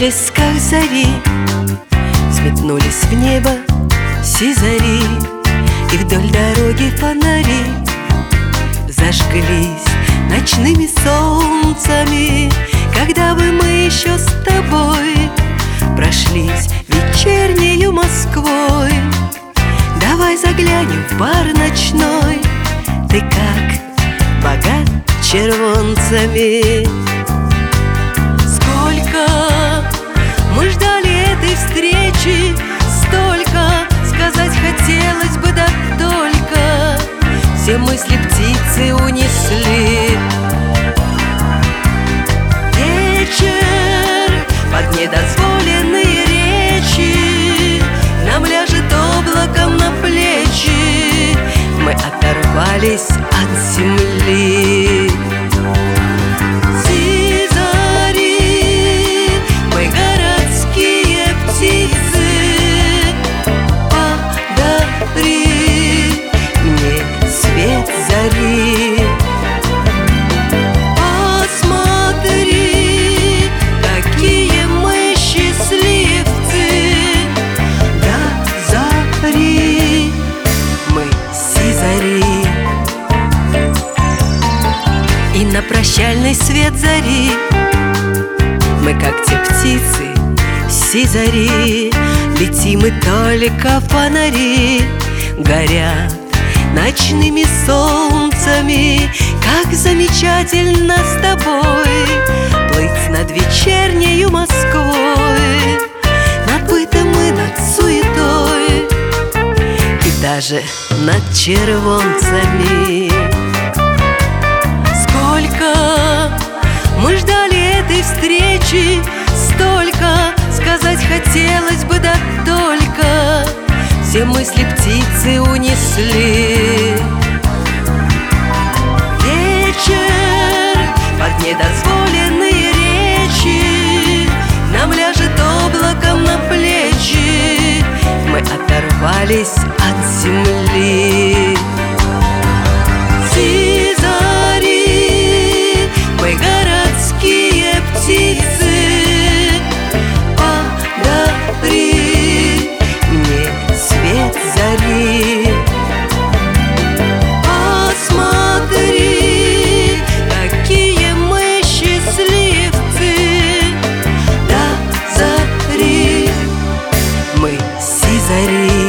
отблесках зари взметнулись в небо сизари, и вдоль дороги фонари зажглись ночными солнцами. Когда бы мы еще с тобой прошлись вечернею Москвой, давай заглянем в бар ночной. Ты как богат червонцами. Сколько мы ждали этой встречи, столько сказать хотелось бы, да только все мысли птицы унесли. Вечер под недозволенные речи нам ляжет облаком на плечи. Мы оторвались от земли. Посмотри, какие мы счастливцы. До зари мы сизари, и на прощальный свет зари мы, как те птицы сизари, летим, и только фонари горят ночными солнцами. Как замечательно с тобой плыть над вечернею Москвой, над бытом и над суетой, и даже над червонцами. Сколько мы ждали этой встречи, столько сказать хотелось бы, да только все мысли птицы унесли. Вечер под недозволенные речи нам ляжет облаком на плечи. Мы оторвались от земли. Сизари, мы городские птицы. Подари мне свет зари. Посмотри, какие мы счастливцы. До зари мы сизари.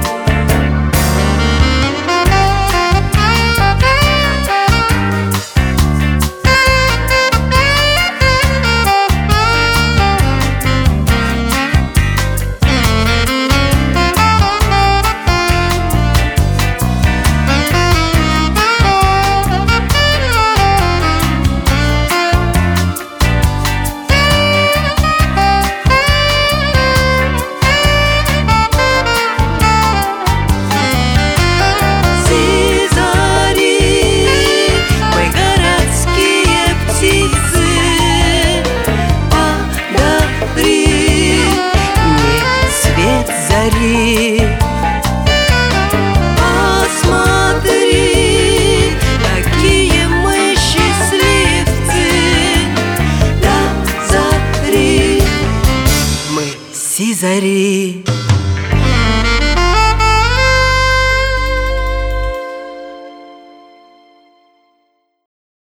Посмотри, какие мы счастливцы. До зари мы сизари.